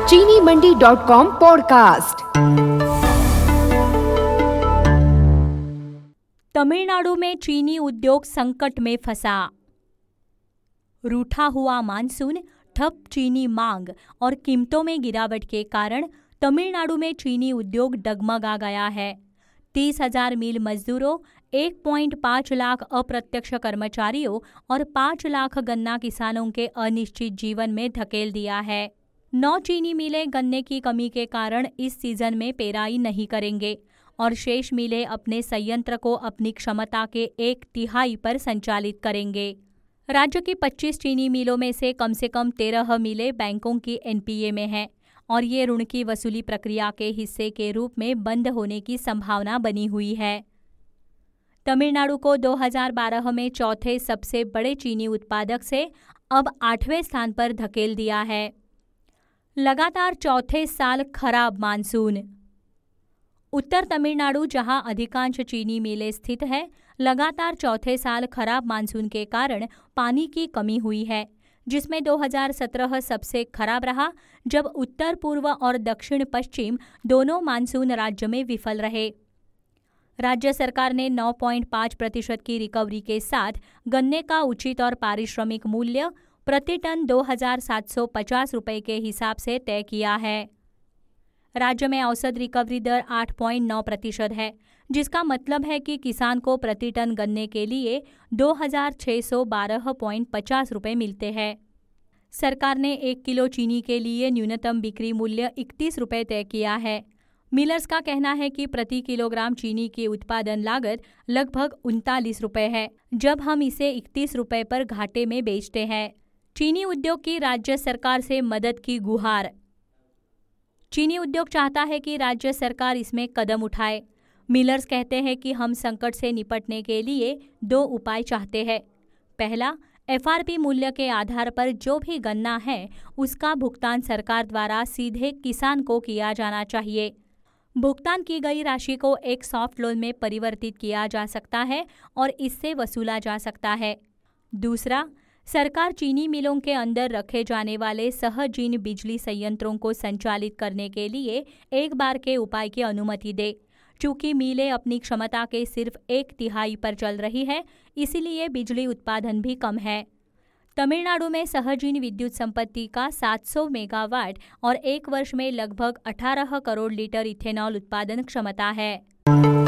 चीनी मंडी.com पॉडकास्ट। तमिलनाडु में चीनी उद्योग संकट में फंसा। रूठा हुआ मानसून, ठप चीनी मांग और कीमतों में गिरावट के कारण तमिलनाडु में चीनी उद्योग डगमगा गया है। 30,000 मिल मजदूरों, 1.5 लाख अप्रत्यक्ष कर्मचारियों और 5 लाख गन्ना किसानों के अनिश्चित जीवन में धकेल दिया है। 9 चीनी मिलें गन्ने की कमी के कारण इस सीजन में पेराई नहीं करेंगे और शेष मिलें अपने संयंत्र को अपनी क्षमता के 1/3 पर संचालित करेंगे। राज्य की 25 चीनी मिलों में से कम 13 मिलें बैंकों की एनपीए में हैं और ये ऋण की वसूली प्रक्रिया के हिस्से के रूप में बंद होने की संभावना बनी हुई है। तमिलनाडु को 2012 में चौथे सबसे बड़े चीनी उत्पादक से अब 8वें स्थान पर धकेल दिया है। लगातार चौथे साल खराब मानसून। उत्तर तमिलनाडु, जहां अधिकांश चीनी मिलें स्थित है, लगातार चौथे साल खराब मानसून के कारण पानी की कमी हुई है, जिसमें 2017 सबसे खराब रहा, जब उत्तर पूर्व और दक्षिण पश्चिम दोनों मानसून राज्य में विफल रहे। राज्य सरकार ने 9.5% की रिकवरी के साथ गन्ने का उचित और पारिश्रमिक मूल्य प्रति टन 2,750 रुपये के हिसाब से तय किया है। राज्य में औसत रिकवरी दर 8.9% है, जिसका मतलब है कि किसान को प्रति टन गन्ने के लिए 2,612.50 रुपये मिलते हैं। सरकार ने 1 किलो चीनी के लिए न्यूनतम बिक्री मूल्य 31 रुपये तय किया है। मिलर्स का कहना है कि प्रति किलोग्राम चीनी की उत्पादन लागत लगभग 39 रुपये है, जब हम इसे 31 रुपये पर घाटे में बेचते हैं। चीनी उद्योग की राज्य सरकार से मदद की गुहार। चीनी उद्योग चाहता है कि राज्य सरकार इसमें कदम उठाए। मिलर्स कहते हैं कि हम संकट से निपटने के लिए 2 उपाय चाहते हैं। पहला, एफआरपी मूल्य के आधार पर जो भी गन्ना है उसका भुगतान सरकार द्वारा सीधे किसान को किया जाना चाहिए। भुगतान की गई राशि को एक सॉफ्ट लोन में परिवर्तित किया जा सकता है और इससे वसूला जा सकता है। दूसरा, सरकार चीनी मिलों के अंदर रखे जाने वाले सहजीन बिजली संयंत्रों को संचालित करने के लिए एक बार के उपाय की अनुमति दे। चूंकि मिलें अपनी क्षमता के सिर्फ 1/3 पर चल रही है, इसीलिए बिजली उत्पादन भी कम है। तमिलनाडु में सहजीन विद्युत संपत्ति का 700 मेगावाट और 1 वर्ष में लगभग 18 करोड़ लीटर इथेनॉल उत्पादन क्षमता है।